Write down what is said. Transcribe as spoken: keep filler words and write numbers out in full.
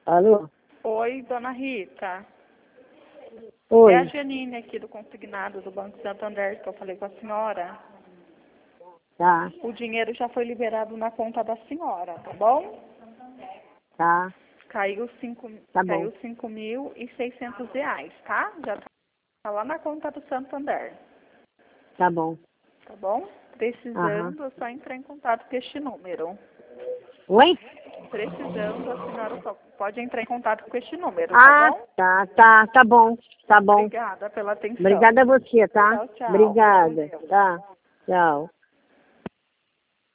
Alô? Oi, dona Rita. Oi. É a Janine aqui do consignado do Banco Santander que eu falei com a senhora. Tá, O dinheiro já foi liberado na conta da senhora, tá bom? tá, Caiu cinco, tá caiu bom. cinco mil e seiscentos reais, tá? Já tá lá na conta do Santander, Tá bom. tá bom? Aham. Precisando, é só entrar em contato com este número. Oi? Precisando, a senhora só pode entrar em contato com este número, tá Ah, bom? tá, tá, tá bom. Tá bom. Obrigada pela atenção. Obrigada a você, tá? Tchau, tchau. Fique com Obrigada. Deus. Tá. Tchau.